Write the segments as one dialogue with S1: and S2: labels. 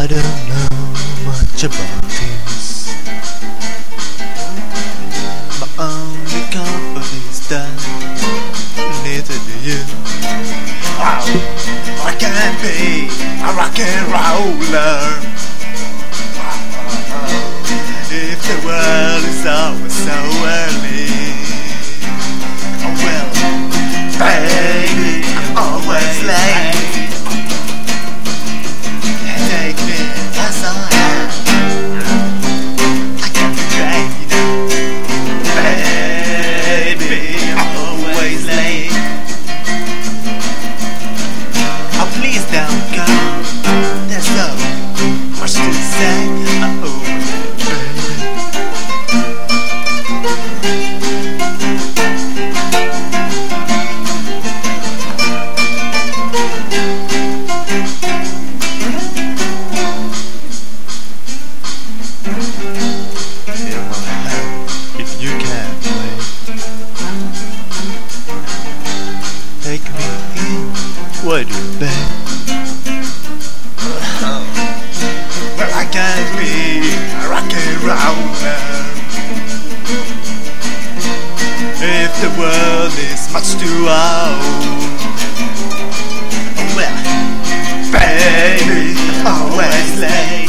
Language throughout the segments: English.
S1: don't know much about this. My only comfort is that neither do you. Oh, I can't be a rock and roller if the world is always so early. Oh well, baby, I'm always late. Take me as I am. I can't be great, you know. Baby, I'm always late. Oh, please don't go. There's so much to say. Oh, if you can't wait, take me in, would you, babe? Well, I can't be a rock and roller if the world is much too old. Well, baby, I'm always late.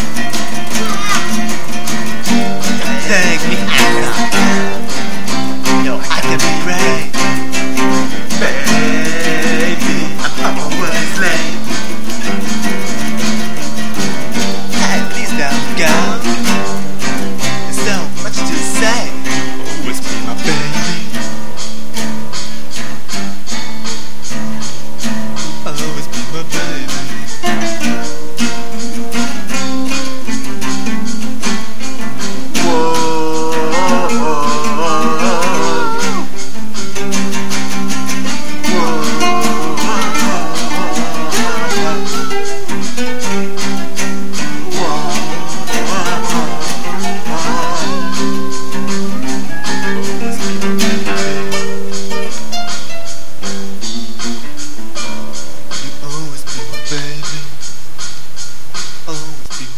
S1: Take me out. No, I can be great. Baby, I'm always late. Hey, please don't go. There's so much to say. Always be my baby. Always be my baby. Always be my baby. Always be